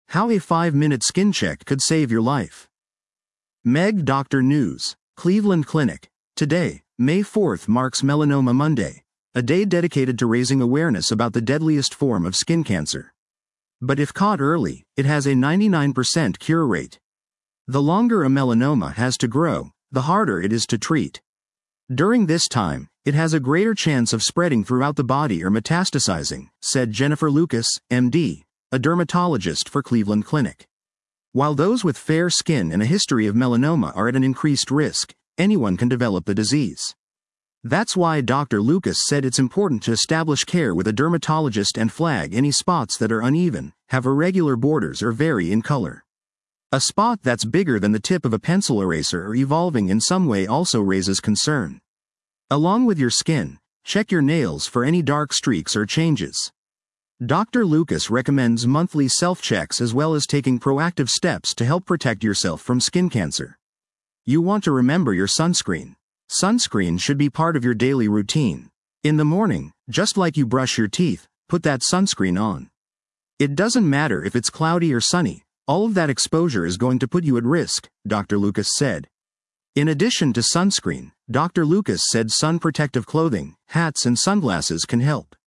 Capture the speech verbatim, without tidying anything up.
How a five minute skin check could save your life. Meg Doctor News, Cleveland Clinic. Today, May fourth, marks Melanoma Monday, a day dedicated to raising awareness about the deadliest form of skin cancer. But if caught early, it has a ninety-nine percent cure rate. The longer a melanoma has to grow, the harder it is to treat. During this time, it has a greater chance of spreading throughout the body or metastasizing, said Jennifer Lucas, M D, a dermatologist for Cleveland Clinic. While those with fair skin and a history of melanoma are at an increased risk, anyone can develop the disease. That's why Doctor Lucas said it's important to establish care with a dermatologist and flag any spots that are uneven, have irregular borders or vary in color. A spot that's bigger than the tip of a pencil eraser or evolving in some way also raises concern. Along with your skin, check your nails for any dark streaks or changes. Doctor Lucas recommends monthly self-checks as well as taking proactive steps to help protect yourself from skin cancer. You want to remember your sunscreen. Sunscreen should be part of your daily routine. In the morning, just like you brush your teeth, put that sunscreen on. It doesn't matter if it's cloudy or sunny, all of that exposure is going to put you at risk, Doctor Lucas said. In addition to sunscreen, Doctor Lucas said sun protective clothing, hats and sunglasses can help.